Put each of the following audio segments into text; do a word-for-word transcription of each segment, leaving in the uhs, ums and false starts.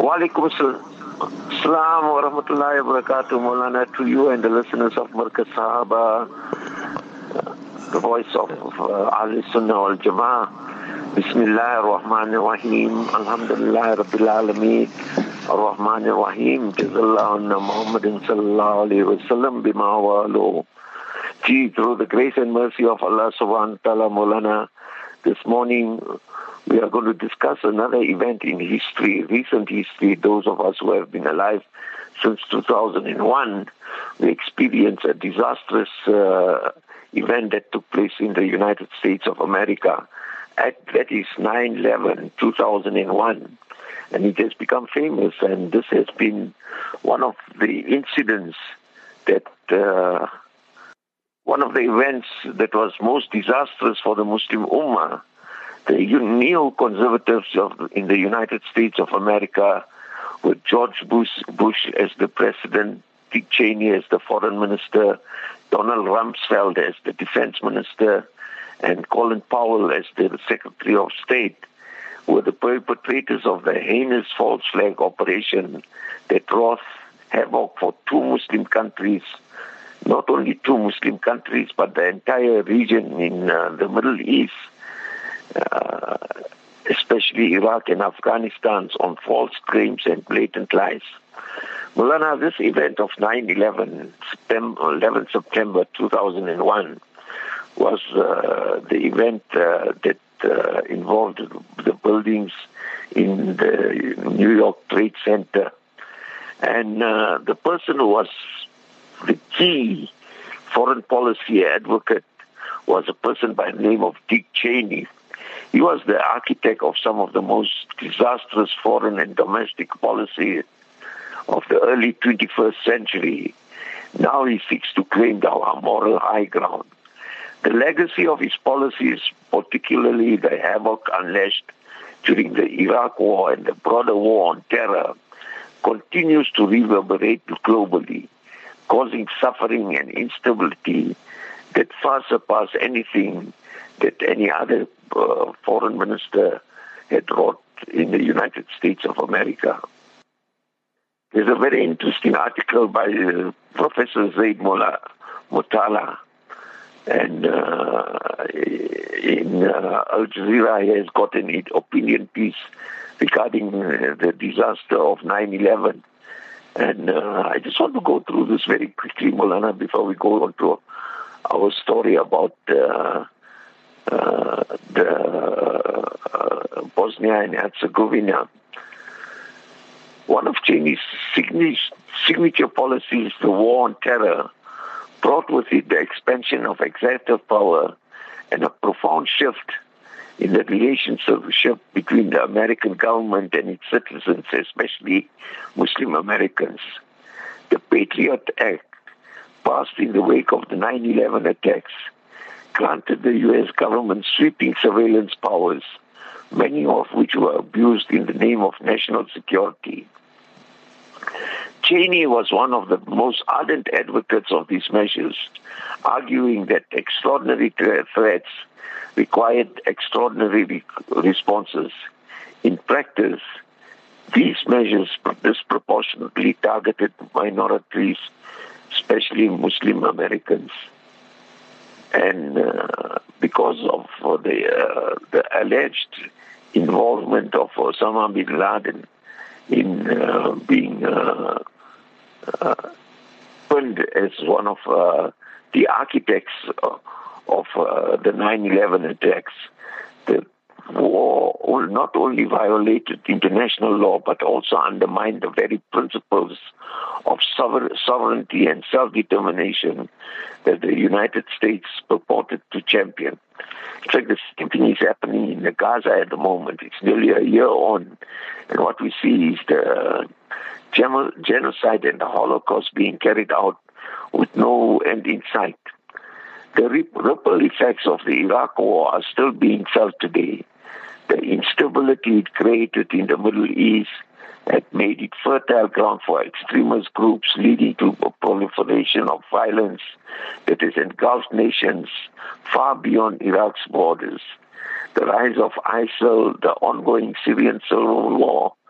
Walaikum Assalam wa rahmatullahi wa barakatuh, Maulana, to you and the listeners of Markaz Sahaba, the voice of uh, Ahl Sunnah wal Jama'ah. Bismillah ar-Rahman ar-Rahim, Alhamdulillah Rabbil Alameen, ar-Rahman ar-Rahim, Jazallahu anna Muhammadin sallallahu alayhi wa sallam bima walu. Gee, through the grace and mercy of Allah subhanahu wa ta'ala, Maulana, this morning we are going to discuss another event in history, recent history. Those of us who have been alive since two thousand one, we experienced a disastrous uh, event that took place in the United States of America. At, that is nine eleven two thousand one. And it has become famous, and this has been one of the incidents that, uh, one of the events that was most disastrous for the Muslim Ummah. The neoconservatives of, in the United States of America, with George Bush, Bush as the president, Dick Cheney as the foreign minister, Donald Rumsfeld as the defense minister, and Colin Powell as the Secretary of State, were the perpetrators of the heinous false flag operation that wrought havoc for two Muslim countries, not only two Muslim countries, but the entire region in uh, the Middle East, uh, especially Iraq and Afghanistan, on false claims and blatant lies. Maulana, this event of nine eleven, September, eleventh September two thousand one, was uh, the event uh, that uh, involved the buildings in the New York Trade Center. And uh, the person who was the key foreign policy advocate was a person by the name of Dick Cheney. He was the architect of some of the most disastrous foreign and domestic policy of the early twenty-first century. Now he seeks to claim our moral high ground. The legacy of his policies, particularly the havoc unleashed during the Iraq War and the broader war on terror, continues to reverberate globally, causing suffering and instability that far surpass anything that any other uh, foreign minister had wrought in the United States of America. There's a very interesting article by uh, Professor Zaid Mullah Mutala, and uh, in uh, Al Jazeera he has got an opinion piece regarding uh, the disaster of nine eleven. And uh, I just want to go through this very quickly, Maulana, before we go on to our story about uh, uh, the uh, Bosnia and Herzegovina. One of Cheney's signature policies, the war on terror, brought with it the expansion of executive power and a profound shift in the relationship between the American government and its citizens, especially Muslim Americans. The Patriot Act, passed in the wake of the nine eleven attacks, granted the U S government sweeping surveillance powers, many of which were abused in the name of national security. Cheney was one of the most ardent advocates of these measures, arguing that extraordinary threats required extraordinary re- responses. In practice, these measures disproportionately targeted minorities, especially Muslim Americans. And uh, because of uh, the, uh, the alleged involvement of Osama bin Laden in uh, being uh, uh, put as one of uh, the architects of, of uh, the nine eleven attacks, the war not only violated international law but also undermined the very principles of sover- sovereignty and self-determination that the United States purported to champion. It's like the same thing is happening in the Gaza at the moment. It's nearly a year on, and what we see is the genocide and the Holocaust being carried out with no end in sight. The ripple effects of the Iraq War are still being felt today. The instability it created in the Middle East had made it fertile ground for extremist groups, leading to a proliferation of violence that has engulfed nations far beyond Iraq's borders. The rise of ISIL, the ongoing Syrian civil war,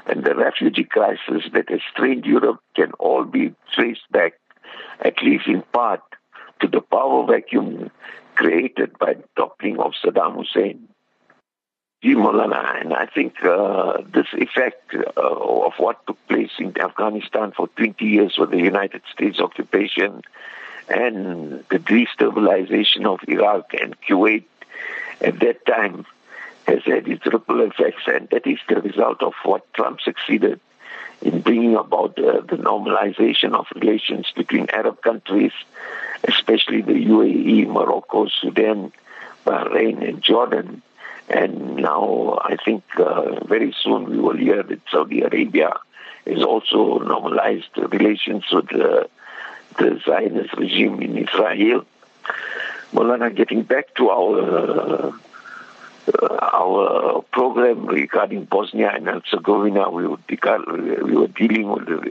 and the refugee crisis that has strained Europe can all be traced back, at least in part, to the power vacuum created by the toppling of Saddam Hussein. Gee, Maulana, and I think uh, this effect uh, of what took place in Afghanistan for twenty years with the United States occupation and the destabilization of Iraq and Kuwait at that time has had its ripple effects, and that is the result of what Trump succeeded in bringing about uh, the normalization of relations between Arab countries, especially the U A E, Morocco, Sudan, Bahrain, and Jordan. And now I think uh, very soon we will hear that Saudi Arabia has also normalized relations with uh, the Zionist regime in Israel. Maulana, getting back to our uh, uh, our program regarding Bosnia and Herzegovina, we were, we were dealing with the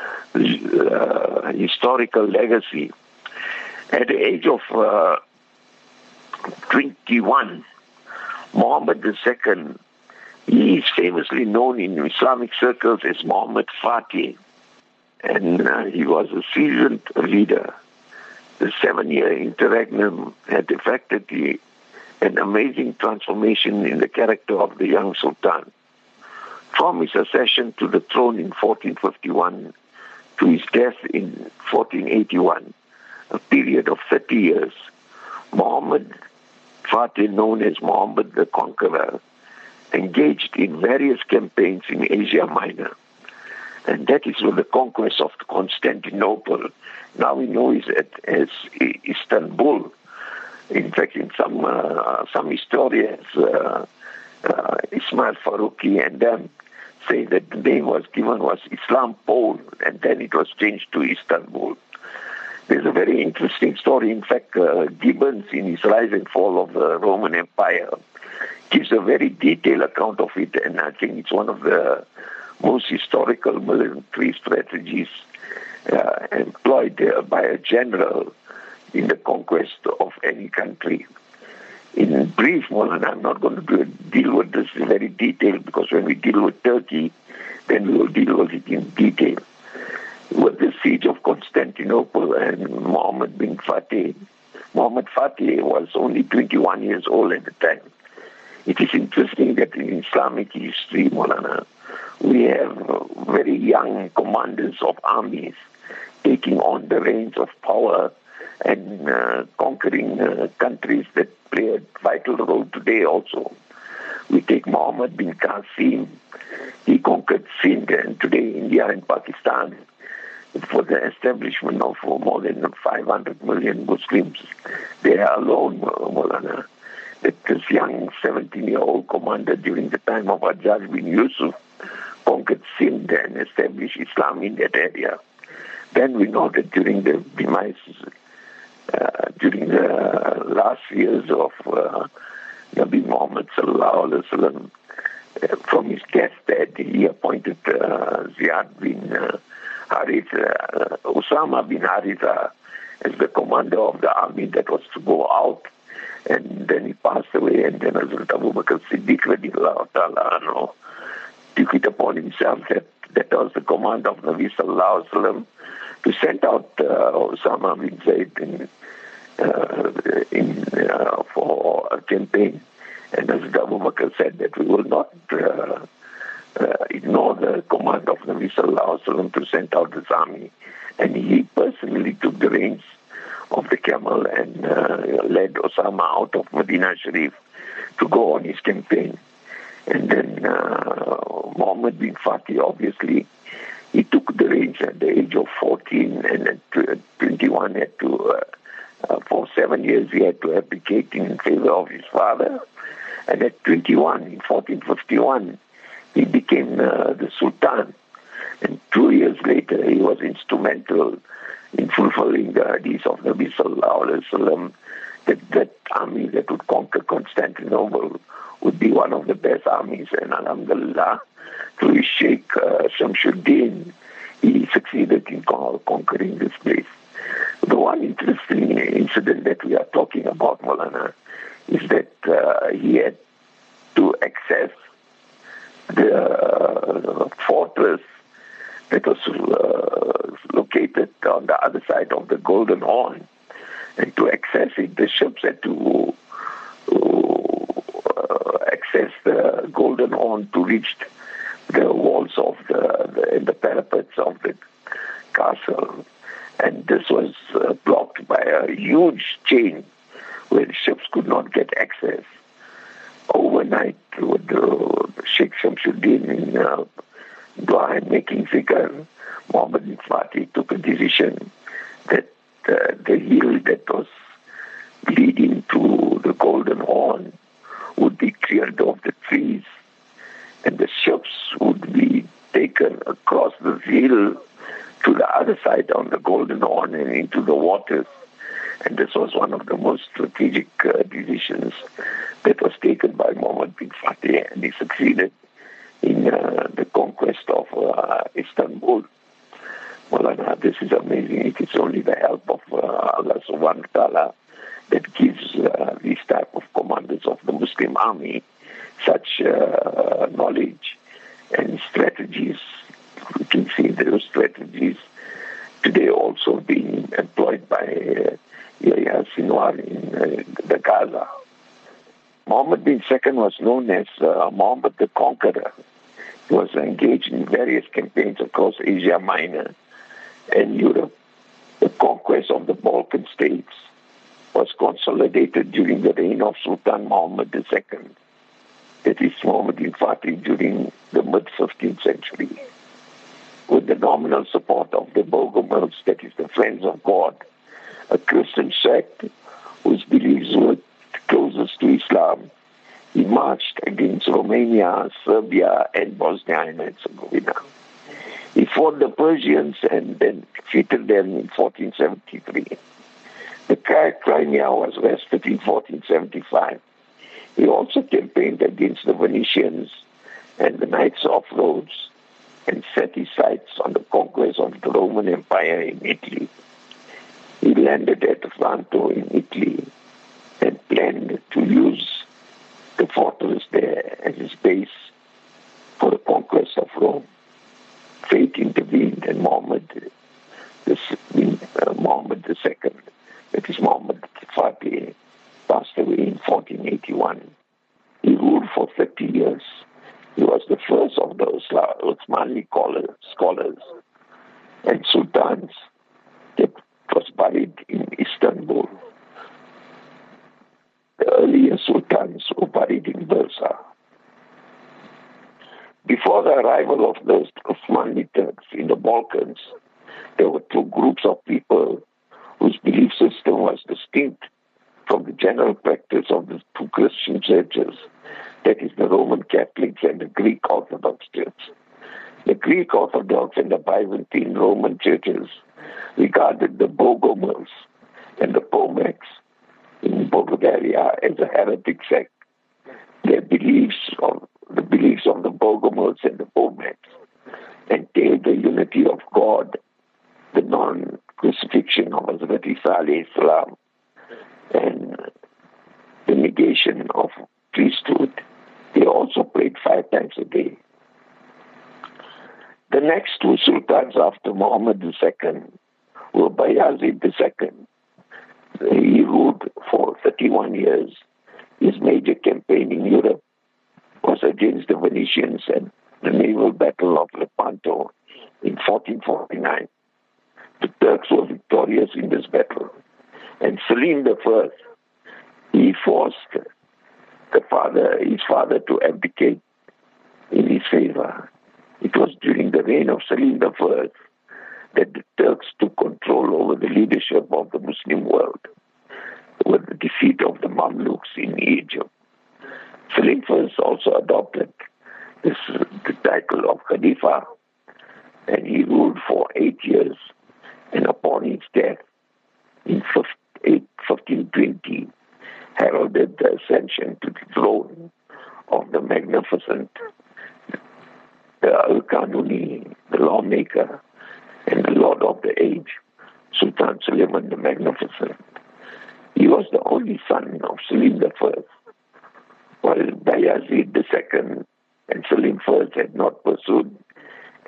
uh, historical legacy. At the age of uh, twenty-one, Muhammad the Second, he is famously known in Islamic circles as Muhammad Fatih, and uh, he was a seasoned leader. The seven-year interregnum had effected the, an amazing transformation in the character of the young Sultan. From his accession to the throne in fourteen fifty-one to his death in fourteen eighty-one, a period of thirty years, Muhammad Fatih, known as Muhammad the Conqueror, engaged in various campaigns in Asia Minor. And that is with the conquest of Constantinople. Now we know it as Istanbul. In fact, in some uh, some historians, uh, uh, Ismail Farouki and them say that the name was given was Islampol, and then it was changed to Istanbul. There's a very interesting story. In fact, uh, Gibbons, in his Rise and Fall of the Roman Empire, gives a very detailed account of it, and I think it's one of the most historical military strategies uh, employed uh, by a general in the conquest of any country. In brief, Maulana, I'm not going to do, deal with this in very detail, because when we deal with Turkey, then we will deal with it in detail. With the siege of Constantinople and Muhammad bin Fatih, Muhammad Fatih was only twenty-one years old at the time. It is interesting that in Islamic history, Maulana, we have very young commanders of armies taking on the reins of power and uh, conquering uh, countries that play a vital role today also. We take Muhammad bin Qasim. He conquered Sindh, and today India and Pakistan, for the establishment of more than five hundred million Muslims. They are alone, Maulana, that this young seventeen-year-old commander during the time of Hajjaj bin Yusuf conquered Sindh and established Islam in that area. Then we know that during the demise, uh, during the last years of uh, Nabi Muhammad sallallahu alaihi wasallam, uh, from his deathbed, he appointed uh, Ziyad bin uh, Harith, uh, Osama bin Haritha as the commander of the army that was to go out, and then he passed away, and then Hazrat Abu Bakr Siddiq radiallahu ta'ala anhu took it upon himself that that was the command of Nabi sallallahu alaihi wasallam to send out uh, Osama bin Zayd in, uh, in uh, for a campaign, and Hazrat Abu Bakr said that we will not uh, Uh, ignore the command of Nabi sallallahu alaihi wasallam to send out this army, and he personally took the reins of the camel and uh, led Osama out of Medina Sharif to go on his campaign. And then uh, Muhammad bin Fatih, obviously, he took the reins at the age of fourteen, and at twenty-one, had to uh, uh, for seven years he had to abdicate in favor of his father, and at twenty-one, in fourteen fifty-one. He became uh, the Sultan, and two years later he was instrumental in fulfilling the hadith of Nabi sallallahu alaihi wasallam that that army that would conquer Constantinople would be one of the best armies. And alhamdulillah, through his Sheikh uh, Shamsuddin, he succeeded in conquering this place. The one interesting incident that we are talking about, Maulana, is that uh, he had to access the uh, fortress that was uh, located on the other side of the Golden Horn. And to access it, the ships had to uh, access the Golden Horn to reach the walls of the, the, and the parapets of the castle. And this was uh, blocked by a huge chain where ships could not get access. Overnight, with uh, Sheikh Shamsuddin in uh, Dua making fikr, Muhammad bin Fatih took a decision that uh, the hill that was leading to the Golden Horn would be cleared of the trees, and the ships would be taken across the hill to the other side on the Golden Horn and into the waters. And this was one of the most strategic uh, decisions that was taken by Muhammad bin Fatih, and he succeeded in uh, the conquest of uh, Istanbul. Maulana, this is amazing. It is only the help of uh, Allah subhanahu wa ta'ala that gives uh, these type of commanders of the Muslim army such uh, knowledge and strategies. We can see those strategies today also being employed by uh, Yahya Sinwar in uh, the Gaza. Muhammad bin Second was known as uh, Muhammad the Conqueror. He was engaged in various campaigns across Asia Minor and Europe. The conquest of the Balkan states was consolidated during the reign of Sultan Muhammad the Second. That is Muhammad bin Fatih during the mid-fifteenth century. With the nominal support of the Bogomils, that is the Friends of God, a Christian sect whose beliefs were closest to Islam, he marched against Romania, Serbia, and Bosnia and Herzegovina. He fought the Persians and then defeated them in fourteen seventy-three. The Crimea was wrested in fourteen seventy-five. He also campaigned against the Venetians and the Knights of Rhodes and set his sights on the conquest of the Roman Empire in Italy. He landed at Otranto in Italy and planned to use the fortress there as his base for the conquest of Rome. Fate intervened, and Muhammad, this, uh, Muhammad the Second, that is Muhammad Fatih, passed away in fourteen eighty-one. He ruled for thirty years. He was the first of the Uthmani scholars and sultans that was buried in Istanbul. The earlier sultans were buried in Bursa. Before the arrival of those Uthmani Turks in the Balkans, there were two groups of people whose belief system was distinct from the general practice of the two Christian churches, that is the Roman Catholics and the Greek Orthodox Church. The Greek Orthodox and the Byzantine Roman churches regarded the Bogomils and the Pomaks in Bulgaria as a heretic sect. Their beliefs of the beliefs of the Bogomils and the Pomaks entailed the unity of God, the non-crucifixion of Hazrat Isa alayhi salam, and the negation of priesthood. They also prayed five times a day. The next two sultans after Muhammad the Second were Bayazid the Second. He ruled for thirty-one years. His major campaign in Europe was against the Venetians and the naval battle of Lepanto in fourteen forty-nine. The Turks were victorious in this battle, and Selim the First, he forced the father, his father to abdicate in his favor. It was during the reign of Selim the First that the Turks took control over the leadership of the Muslim world, with the defeat of the Mamluks in Egypt. Selim First also adopted this, the title of Khalifa, and he ruled for eight years. And upon his death in fifteen twenty, heralded the ascension to the throne of the magnificent, the Al-Qanuni, the lawmaker, and the lord of the age, Sultan Suleiman the Magnificent. He was the only son of Selim the First, while Bayazid the Second and Selim First had not pursued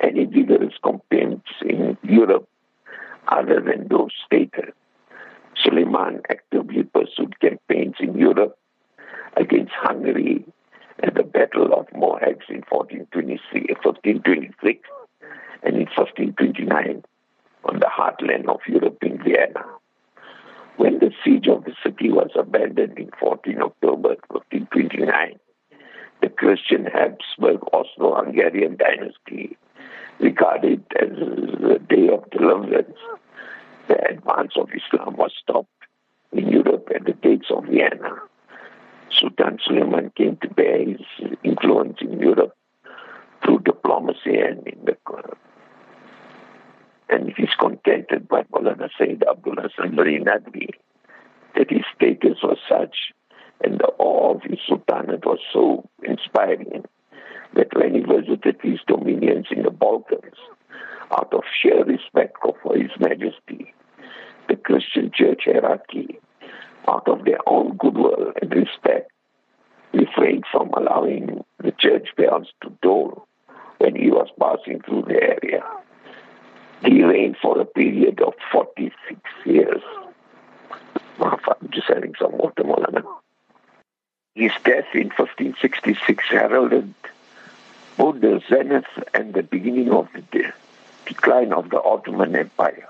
any vigorous campaigns in Europe other than those stated. Suleiman actively pursued campaigns in Europe against Hungary at the Battle of Mohacs in fourteen twenty-six and in fifteen twenty-nine on the heartland of Europe in Vienna. When the siege of the city was abandoned in fourteenth October fifteen twenty-nine, the Christian Habsburg Austro-Hungarian dynasty regarded as the day of deliverance. The advance of Islam was stopped in Europe at the gates of Vienna. Sultan Suleiman came to bear his influence in Europe through diplomacy and in the and it is contented by Maulana Sayyid Abdul Hasan Bari Nadwi that his status was such and the awe of his sultanate was so inspiring that when he visited his dominions in the Balkans, out of sheer respect for His Majesty, the Christian church hierarchy, out of their own goodwill and respect, refrained from allowing the church bells to toll when he was passing through the area. He reigned for a period of forty-six years. I'm just having some water, Maulana. His death in fifteen sixty-six heralded both the zenith and the beginning of the de- decline of the Ottoman Empire.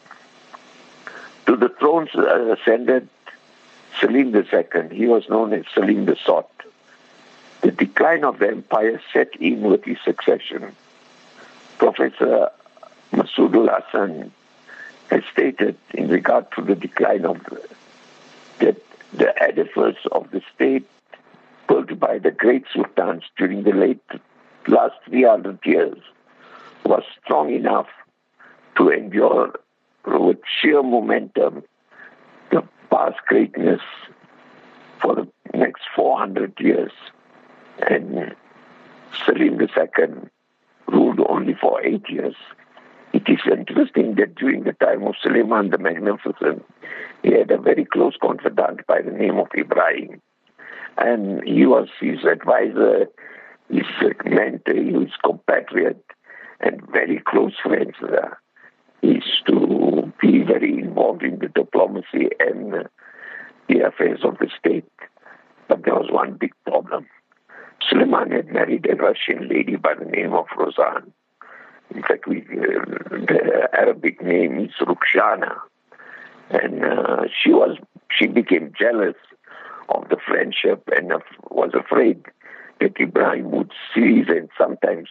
To the throne uh, ascended Selim the Second. He was known as Selim the Sot. The decline of the empire set in with his succession. Professor Masoodul Hasan has stated in regard to the decline of the, that the edifice of the state built by the great sultans during the late last three hundred years was strong enough to endure with sheer momentum the past greatness for the next four hundred years. And Selim the Second ruled only for eight years. It is interesting that during the time of Suleiman the Magnificent, he had a very close confidant by the name of Ibrahim. And he was his advisor, his mentor, his compatriot, and very close friends. Uh, he used to be very involved in the diplomacy and uh, the affairs of the state. But there was one big problem. Suleiman had married a Russian lady by the name of Rozan. In fact, we, uh, the Arabic name is Rukhsana. And uh, she was she became jealous of the friendship and uh, was afraid that Ibrahim would seize and sometimes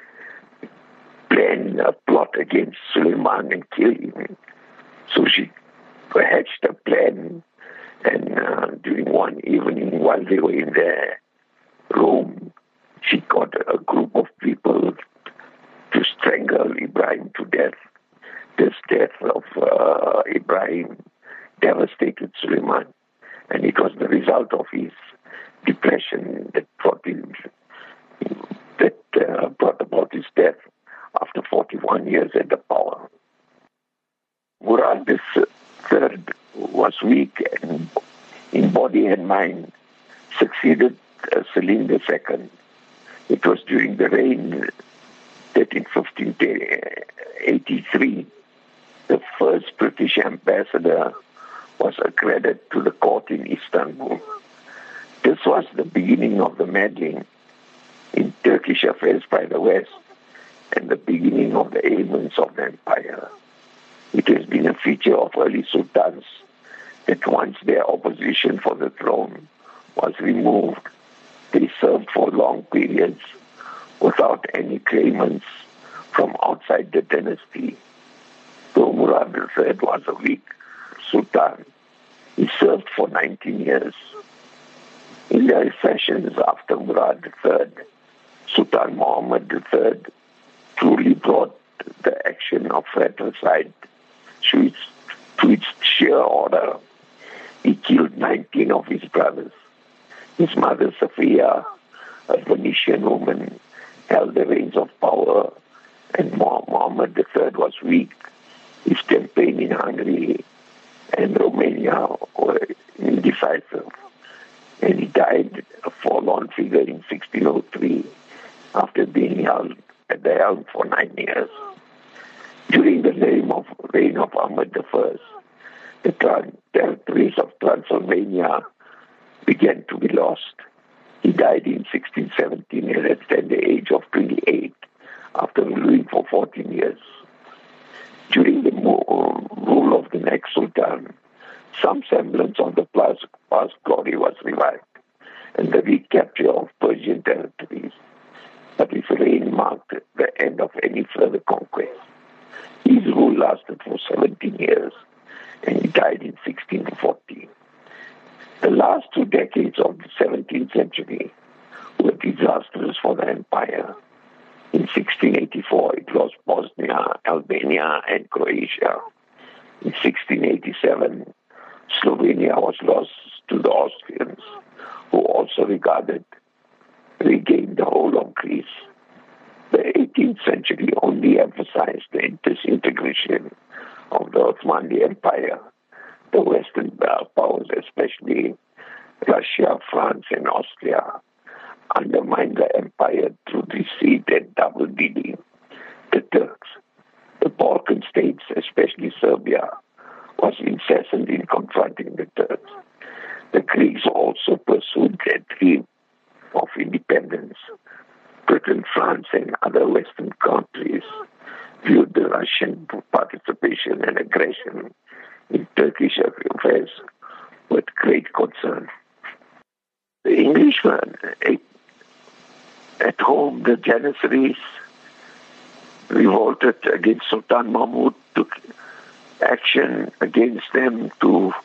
plan a plot against Suleiman and kill him. So she hatched a plan, and uh, during one evening while they were in their room, she got a group of people to strangle Ibrahim to death. This death of uh, Ibrahim devastated Suleiman, and it was the result of his depression that brought him, that uh, brought about his death after forty-one years at the power. Murad the Third was weak and in body and mind, succeeded uh, Selim the Second. It was during the reign that in fifteen eighty-three, the first British ambassador was accredited to the court in Istanbul. This was the beginning of the meddling in Turkish affairs by the West and the beginning of the ailments of the empire. It has been a feature of early sultans that once their opposition for the throne was removed, they served for long periods without any claimants from outside the dynasty. Though Murad the Third was a weak sultan, he served for nineteen years. In the recessions after Murad the Third, Sultan Muhammad the Third truly brought the action of fratricide to its, to its sheer order. He killed nineteen of his brothers. His mother, Safiya, a Venetian woman, held the reins of power, and Muhammad the Third was weak. His campaign in Hungary and Romania were indecisive, and he died a forlorn figure in sixteen oh three after being held at the helm for nine years. During the reign of, reign of Ahmed the First, the tran- territories of Transylvania began to be lost. He died in sixteen seventeen at the tender age of twenty-eight after ruling for fourteen years. During the mo- rule of the next Sultan, some semblance of the past, past glory was revived and the recapture of Persian territories, but his reign marked the end of any further conquest. His rule lasted for seventeen years and he died in sixteen fourteen. The last two decades of the seventeenth century were disastrous for the empire. In sixteen eighty-four, it lost Bosnia, Albania, and Croatia. In sixteen eighty-seven, Slovenia was lost to the Austrians, who also regarded regained the whole of Greece. The eighteenth century only emphasized the disintegration of the Ottoman Empire. The Western powers, especially Russia, France, and Austria, undermined the empire through deceit and double dealing. The Turks, the Balkan states, especially Serbia, was incessant in confronting the Turks. The Greeks also pursued their dream of independence. Britain, France, and other Western countries viewed the Russian participation and aggression in Turkish affairs with great concern. The Englishmen, at home, the Janissaries revolted against Sultan Mahmud, took action against them to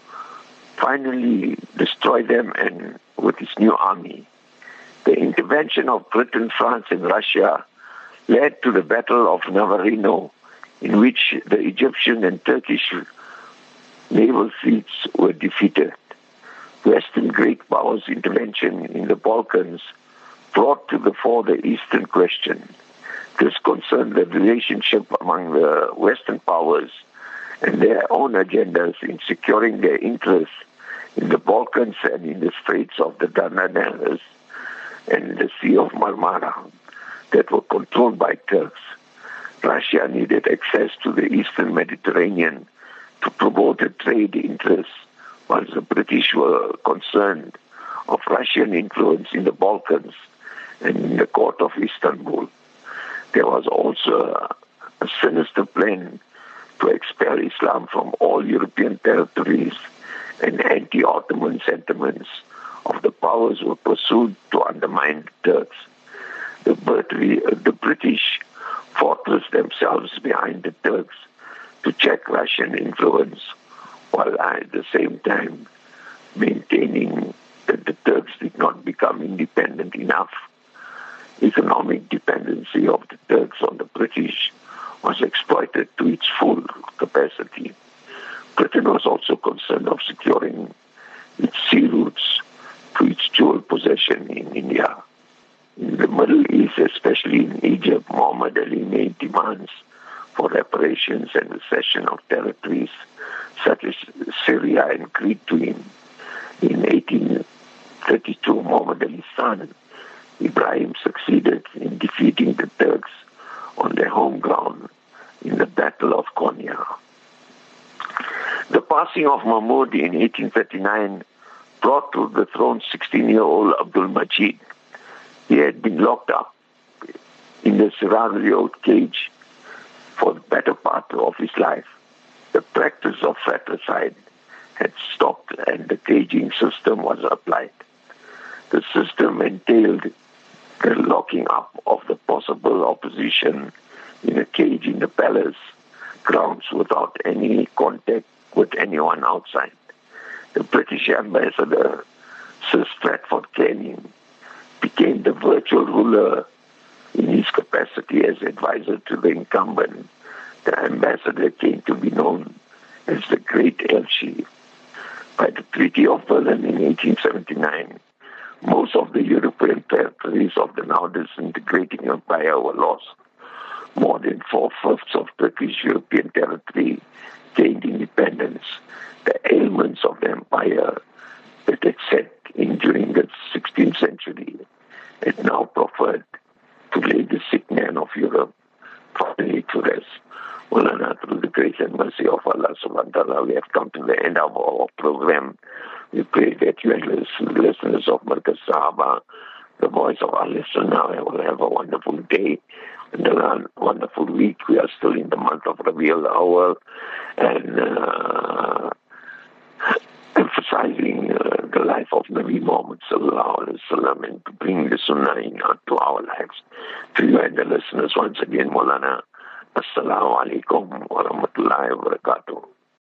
finally destroy them and with his new army. The intervention of Britain, France, and Russia led to the Battle of Navarino, in which the Egyptian and Turkish naval fleets were defeated. Western great powers' intervention in the Balkans brought to the fore the Eastern question. This concerned the relationship among the Western powers and their own agendas in securing their interests in the Balkans and in the Straits of the Dardanelles and the Sea of Marmara that were controlled by Turks. Russia needed access to the Eastern Mediterranean to promote a trade interest, whilst the British were concerned of Russian influence in the Balkans and in the court of Istanbul. There was also a, a sinister plan to expel Islam from all European territories, and anti-Ottoman sentiments of the powers were pursued to undermine the Turks. The, the British fortressed themselves behind the Turks to check Russian influence, while at the same time maintaining that the Turks did not become independent enough. Economic dependency of the Turks on the British was exploited to its full capacity. Britain was also concerned of securing its sea routes to its jewel possession in India. In the Middle East, especially in Egypt, Muhammad Ali made demands for reparations and the cession of territories such as Syria and Crete to him. In eighteen thirty-two, Muhammad Ali's son, Ibrahim, succeeded in defeating the Turks on their home ground in the Battle of Konya. The passing of Mahmud in eighteen thirty-nine brought to the throne sixteen-year-old Abdul Majid. He had been locked up in the seraglio cage for the better part of his life. The practice of fratricide had stopped and the caging system was applied. The system entailed the locking up of the possible opposition in a cage in the palace grounds without any contact with anyone outside. The British ambassador, Sir Stratford Canning, became the virtual ruler in his capacity as advisor to the incumbent. The ambassador came to be known as the Great Elchi. By the Treaty of Berlin in eighteen seventy-nine, most of the European territories of the now disintegrating empire were lost. More than four-fifths of Turkish European territory gained independence. The ailments of the empire that had set in during the sixteenth century had now proffered to lay the sick man of Europe finally to rest. Maulana, through the grace and mercy of Allah subhanahu wa ta'ala, we have come to the end of our program. We pray that you and the listeners of Markaz Sahaba, the voice of Ahl Sunnah, will have a wonderful day and a wonderful week. We are still in the month of Rabiul Awwal and uh, emphasizing uh, the life of Nabi Muhammad sallallahu alaihi wasallam and to bring the Sunnah into our lives. To you and the listeners, once again, Maulana, Assalamu alaikum wa rahmatullahi wa barakatuh.